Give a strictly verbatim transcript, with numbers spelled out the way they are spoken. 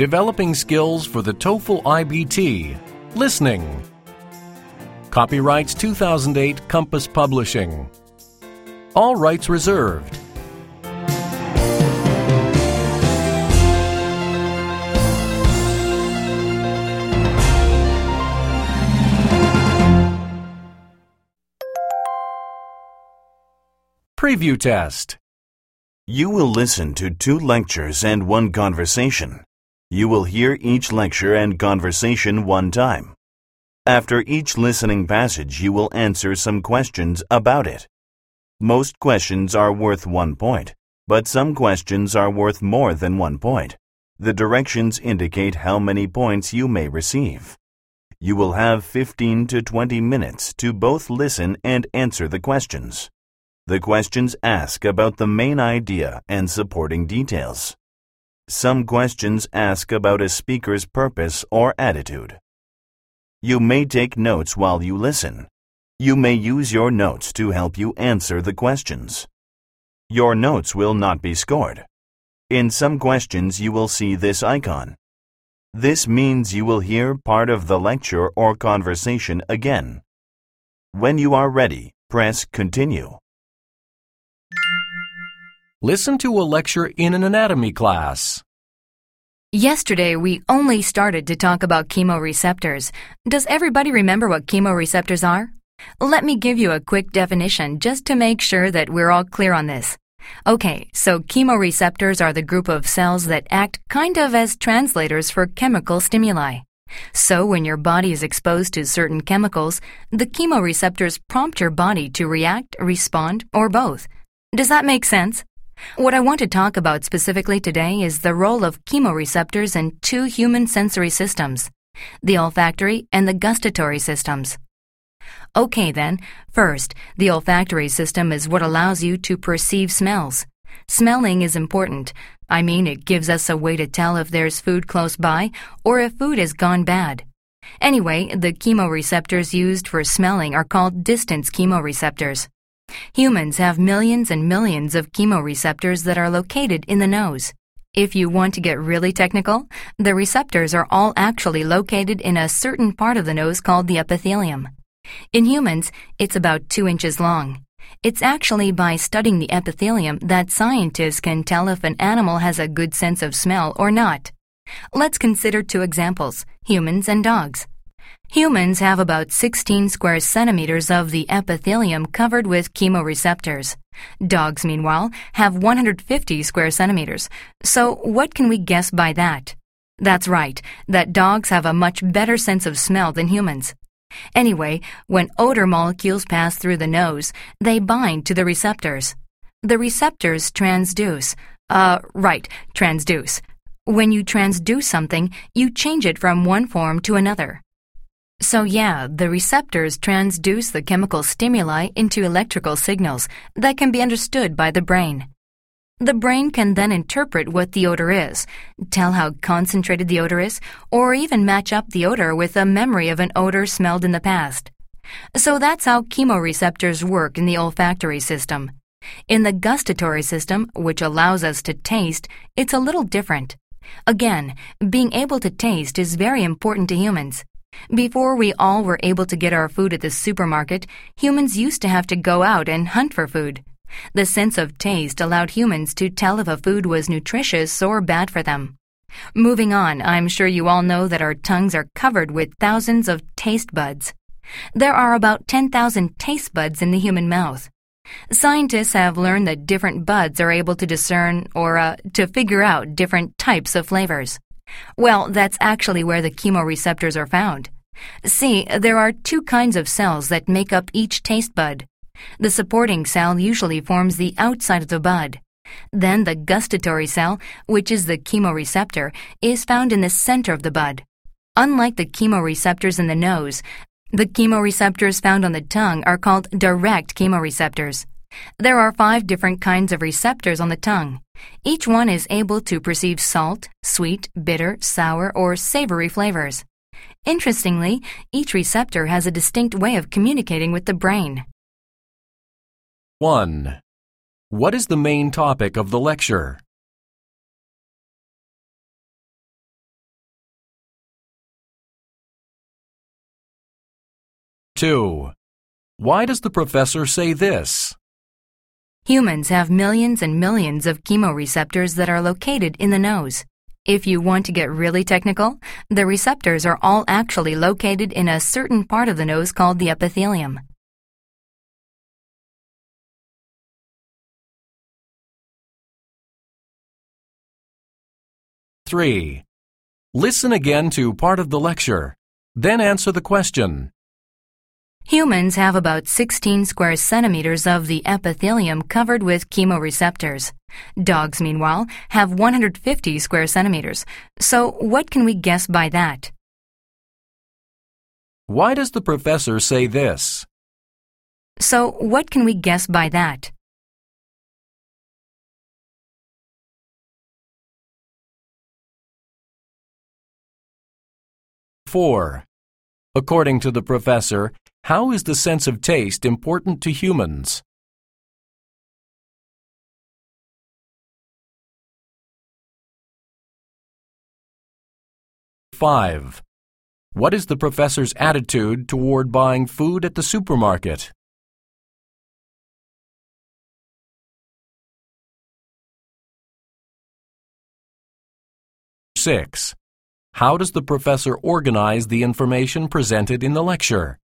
Developing skills for the TOEFL I B T. Listening. Copyrights two thousand eight Compass Publishing. All rights reserved. Preview test. You will listen to two lectures and one conversation. You will hear each lecture and conversation one time. After each listening passage, you will answer some questions about it. Most questions are worth one point, but some questions are worth more than one point. The directions indicate how many points you may receive. You will have fifteen to twenty minutes to both listen and answer the questions. The questions ask about the main idea and supporting details. Some questions ask about a speaker's purpose or attitude. You may take notes while you listen. You may use your notes to help you answer the questions. Your notes will not be scored. In some questions you will see this icon. This means you will hear part of the lecture or conversation again. When you are ready, press Continue. Listen to a lecture in an anatomy class. Yesterday, we only started to talk about chemoreceptors. Does everybody remember what chemoreceptors are? Let me give you a quick definition just to make sure that we're all clear on this. Okay, so chemoreceptors are the group of cells that act kind of as translators for chemical stimuli. So when your body is exposed to certain chemicals, the chemoreceptors prompt your body to react, respond, or both. Does that make sense? What I want to talk about specifically today is the role of chemoreceptors in two human sensory systems, the olfactory and the gustatory systems. Okay then, first, the olfactory system is what allows you to perceive smells. Smelling is important. I mean, it gives us a way to tell if there's food close by or if food has gone bad. Anyway, the chemoreceptors used for smelling are called distance chemoreceptors. Humans have millions and millions of chemoreceptors that are located in the nose. If you want to get really technical, the receptors are all actually located in a certain part of the nose called the epithelium. In humans, it's about two inches long. It's actually by studying the epithelium that scientists can tell if an animal has a good sense of smell or not. Let's consider two examples, humans and dogs. Humans have about sixteen square centimeters of the epithelium covered with chemoreceptors. Dogs, meanwhile, have one hundred fifty square centimeters. So what can we guess by that? That's right, that dogs have a much better sense of smell than humans. Anyway, when odor molecules pass through the nose, they bind to the receptors. The receptors transduce. Uh, right, transduce. When you transduce something, you change it from one form to another. So yeah, the receptors transduce the chemical stimuli into electrical signals that can be understood by the brain. The brain can then interpret what the odor is, tell how concentrated the odor is, or even match up the odor with a memory of an odor smelled in the past. So that's how chemoreceptors work in the olfactory system. In the gustatory system, which allows us to taste, it's a little different. Again, being able to taste is very important to humans. Before we all were able to get our food at the supermarket, humans used to have to go out and hunt for food. The sense of taste allowed humans to tell if a food was nutritious or bad for them. Moving on, I'm sure you all know that our tongues are covered with thousands of taste buds. There are about ten thousand taste buds in the human mouth. Scientists have learned that different buds are able to discern or uh, to figure out different types of flavors. Well, that's actually where the chemoreceptors are found. See, there are two kinds of cells that make up each taste bud. The supporting cell usually forms the outside of the bud. Then the gustatory cell, which is the chemoreceptor, is found in the center of the bud. Unlike the chemoreceptors in the nose, the chemoreceptors found on the tongue are called direct chemoreceptors. There are five different kinds of receptors on the tongue. Each one is able to perceive salt, sweet, bitter, sour, or savory flavors. Interestingly, each receptor has a distinct way of communicating with the brain. one. What is the main topic of the lecture? two. Why does the professor say this? Humans have millions and millions of chemoreceptors that are located in the nose. If you want to get really technical, the receptors are all actually located in a certain part of the nose called the epithelium. three. Listen again to part of the lecture, then answer the question. Humans have about sixteen square centimeters of the epithelium covered with chemoreceptors. Dogs, meanwhile, have one hundred fifty square centimeters. So what can we guess by that? Why does the professor say this? So what can we guess by that? four. According to the professor, how is the sense of taste important to humans? five. What is the professor's attitude toward buying food at the supermarket? six. How does the professor organize the information presented in the lecture?